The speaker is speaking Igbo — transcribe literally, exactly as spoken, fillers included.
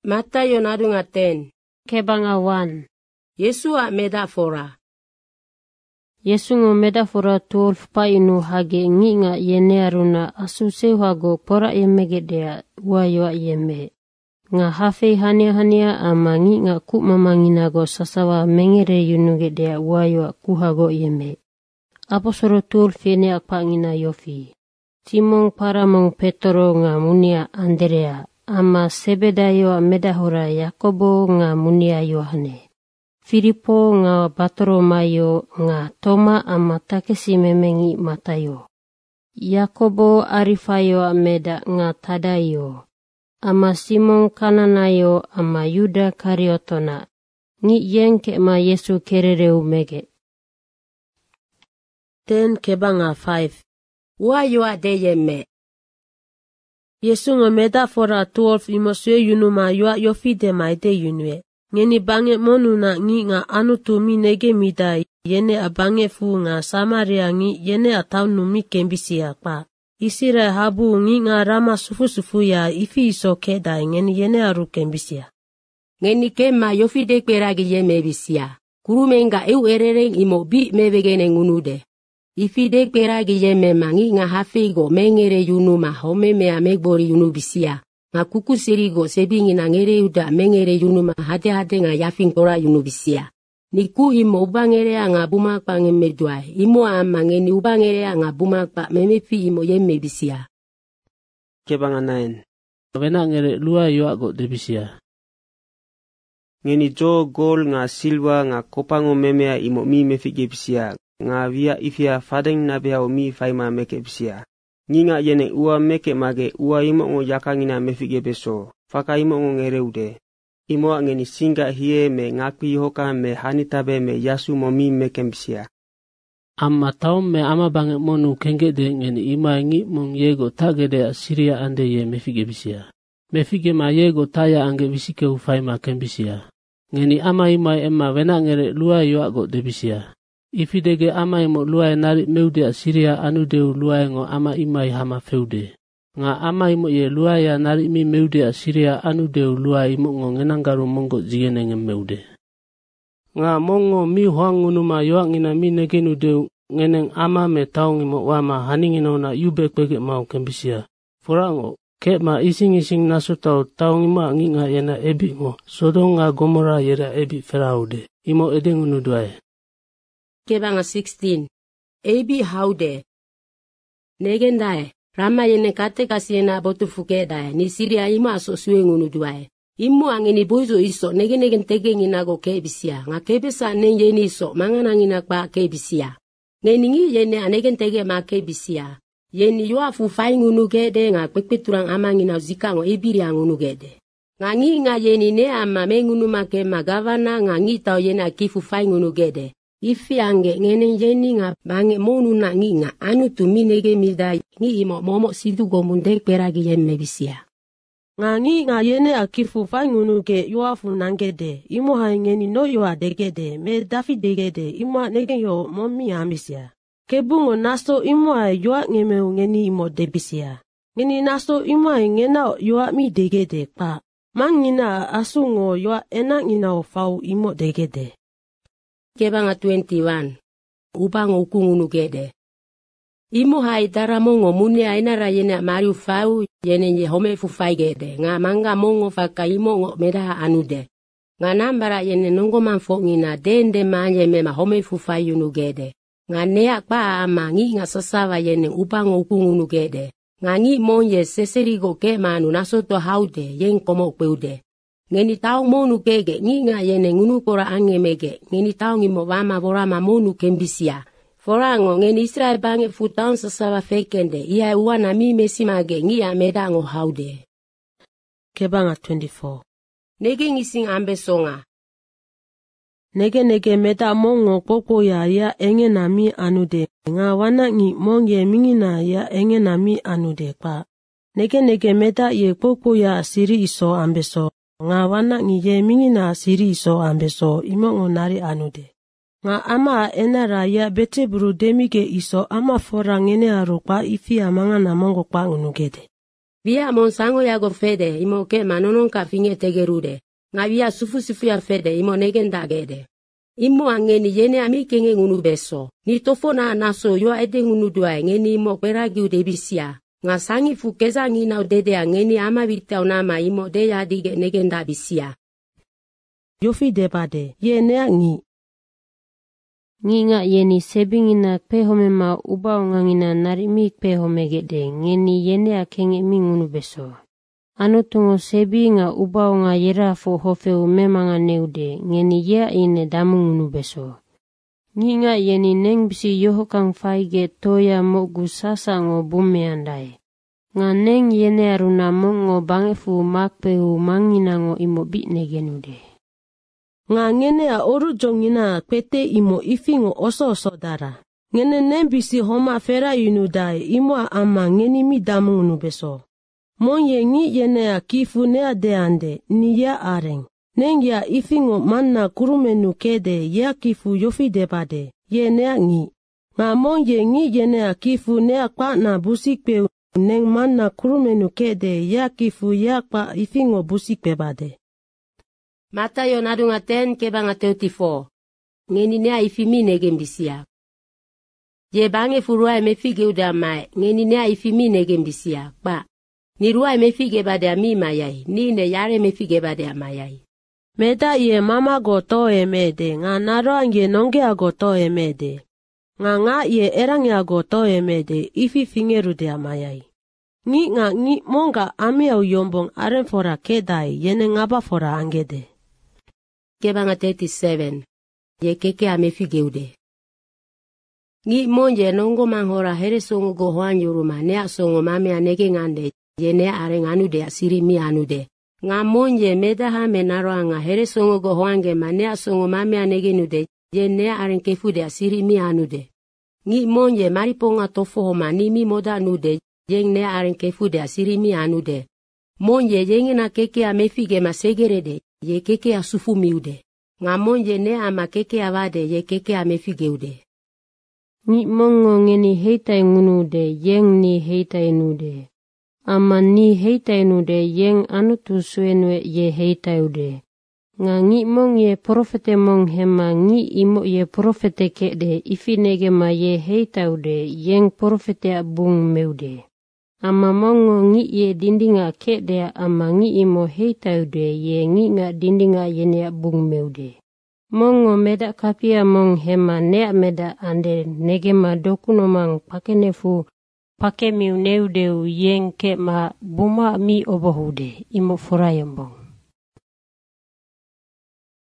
Matayo narunga ten. Kebanga one. Yesu a medafora. Yesu ngo medafora twelve pa inu hage nginga yenearuna asuse hago pora yemegedea wayo yeme. Nga hafe hania hania ama nginga ku mamanginago sasawa mengere yunugedea wayo kuhago yeme. Aposoro twelve yene akpangina yofi. Timong paramong Petro nga munia Andrea. Ama Sebedayo medahora Yakobo nga munia Yohane. Filipo nga Bartolomayo nga Toma ama takesi memengi Matayo. Yakobo Arifayo ameda nga Tadayo. Ama Simon Kananayo ama Yuda Kariotona. Ngi yenke ma Yesu kerereu mege. Ten kebanga five. Wayo adeyeme. Yesu ngo medafora twelve imosue yunuma yua yofide maide yunue. Ngeni bange monu na ngi nga anu tumi nege mida yene abange fu nga Samaria ngi yene atau numi kembisi akpa. Isira habu ngi nga rama sufu sufu ya ifi iso keda ngeni yene aru kembisi ya. Ngeni kema yofide kweragi yeme bisia. Kurumenga eu erereng imo bi mevegene ngunude. Ifide kweragi yeme mangi nga hafego mengere yunuma home mea megbori yunubisia. Nga kuku sirigo sebingi na ngere uda mengere yunuma hade hade nga yafingora yunubisia. Niku imo ubangere nga bumakpa ngemedwa. Imo ama ngeni ubangere nga bumakpa memefi imo yeme bisia. Kebanga nine. Wena ngere lua yoago debisia. Ngeni jo gol nga silwa nga kopango memea imo mi mefige bisia. Nga via ifia fadeng nabea o mi faima meke bisia. Nginga yene ua meke mage ua imo ngo yakangina mefige beso. Faka imo ngo ngereude. Imo ngeni singa hie me ngakwi hoka me hanitabe me yasu mo mi meke bisia. Amma taum me ama bange monu kengede ngeni ima ngi mong yego tagede Asiria ande ye mefige bisia. Mefige ma yego taya ange bisike ufaima kembisia. Ngeni ama ima emma wena ngere lua yoago debisia. Ifidege ama imo luae nari meude Asiria anudeu luae ngo ama imai hama feude. Nga ama imo ye luae ya nari mi meude Asiria anudeu luae imo ngo ngenangaru mongo zigene nge meude. Nga mongo mi huangunuma yoangina mi negenu deu ngeneng ama me taung imo wama haningino na yube kwege mau kembisia. Forango, ke ma ising ising nasu tau taung imo anginga yena ebi ngo Sodom nga Gomora yera ebi feraude. Imo edengunu duae. Kebanga sixteen. Ebi haude. Negendae. Rama yene kate kasiena botu fukedae. Ni Siria imo aso suengunu duae. Imo angeni boizo iso nege negen tege nginago kebisia. Nga kebisa nen yeni iso mangana ngina kwa kebisia. Ngeningi yene anegen tege ma kebisia. Yeni yua fufai ngunu gede nga kwekpeturang ama ngina zikango ebiri angunu gede. Nga ngi nga yeni ne ama mengunu make magavana nga ngi tau yene akifu fai ngunu gede. Ifi ange ngene yeni nga bange monu na ngi nga anu tumi nege mida ngi imo momo sidu gomunde kweragi yemme bisia. Nga ngi nga yene akifu fai ngunu ge yuafu nangede. Imo hai ngeni no yua degede me dafi degede imo nege yo momi amisia. Kebungo naso imo hai yua ngemeu ngeni imo debisia. Ngeni naso imo hai ngena yua mi degede pa. Mangina asungo yua ena ngina o fau imo degede. Kebanga twenty-one. Ubango ukungunu gede. Imo hai dara mongo mune ainara yene mariu fau yene ye home fufai gede. Nga manga mongo faka imo ngo meda anude. Nga nambara yene nongo manfo ngina dende manje mema home fufai yunu gede. Nga nea kwa ama ngi nga sasawa yene ubango ukungunu gede. Nga ngi monye seserigo ke manu nasoto haude yen komo kweude. Ngeni tau monu kege ngi nga yene ngunu kora angemege. Ngeni tau ngimo wama borama monu kembisia. Forango ngeni Israel bange futan sasawa fekende. Ia uwana mi mesimage ngi ya medango haude. Kebanga twenty-four. Nege ngising ambe songa. Nege nege meda mongo koko ya ya enge nami anude. Nga wana ngi monge mingina ya enge nami anude pa. Nege nege meda ye koko ya asiri iso ambeso. Nga wana ngi ye mingina asiri iso ambeso imo ngonari anude. Nga ama enara ya bete buru demige iso ama fora ngene arukpa ifi amanga na mongo kwa unugede. Via mon sango ya go fede imo ke manonon ka finge tegerude. Nga via sufu sufu ya fede imo negenda gede. Imo angeni yene ami kenge ngunu beso. Ni tofona naso yo ede ngunu dua ngeni imo peragi ude bisia. Nga sangi fukeza ngina udede angeni ama vita unama imo de ya dige negenda bisia. Yofi debade yene angi. Nginga yeni sebingina pehome ma ubao ngangina narimi pehome gede ngeni yene akenge mingunu beso. Ano tungo sebinga ubao nga yera fo hofeu memanga neude ngeni ya ine damungunu beso. Nginga yeni neng bisi yoho kang faige toya mogu sasa ngo bume andai. Nga neng yene aruna mongo bangefu makpehu mangina ngo imo bitne genude. Nga ngene a oru jongina pete imo ifingo oso oso dara. Ngene nembisi homa fera yunudai imo ama ngeni mi damungunu beso. Mon yengi yene a kifu ne ade ande ni ya areng. Neng ya ifingo manna kurumenu kede ya kifu yofi debade yene a ngi. Nga mon yengi yene a kifu ne a kwa na busikpe neng manna kurumenu kede ya kifu ya kwa ifingo busikpe bade. Matayo nadunga ten kebanga thirty-four. Ngeni nea ifimi negembisia. Je bange furua emefige udamai. Ngeni nea ifimi negembisia. Ba. Nirua emefige bade ami mayai. Nine yare emefige bade amayai. Meda ye mama goto emede. Nga naro ange nonge agoto emede. Nga nga ye erang ya goto emede. Ifi fingerude amayai. Ngi nga ngi monga ami au yombong aren fora kedai. Yene ngaba fora angede. Kebanga thirty-seven. Ye keke amefige ude. Ngi monje nongo manghora here songo go hoan yuruma nea songo mame anege ngande. Ye nea areng anude asiri mi anude. Nga monje meda ha menaro anga here songo go hoange ma nea songo mame anege nude. Ye nea areng kefude asiri mi anude. Ngi monje mariponga tofo homa ni mi moda nude. Yeng nea areng kefude asiri mi anude. Monje yengi na keke amefige masegerede. Ye keke asufu miude. Nga monje ne ama keke avade ye keke amefige ude. Ni mongo ngeni heitai ngunude yeng ni heitai nude. Ama ni heitai nude yeng anutu suenwe ye heitai ude. Nga ngi mong ye profete mong hema ngi imo ye profete kede ifinege ma ye heitai ude yeng profete abung meude. Ama mongo ngi ye dindinga kede ama ngi imo heitai ude ye ngi nga dindinga yene abung meude. Mongo meda kapia mong hema nea meda ande negema dokunomang pakenefu pakemiu neudeu yeng ke ma buma mi obohude imo furayambong.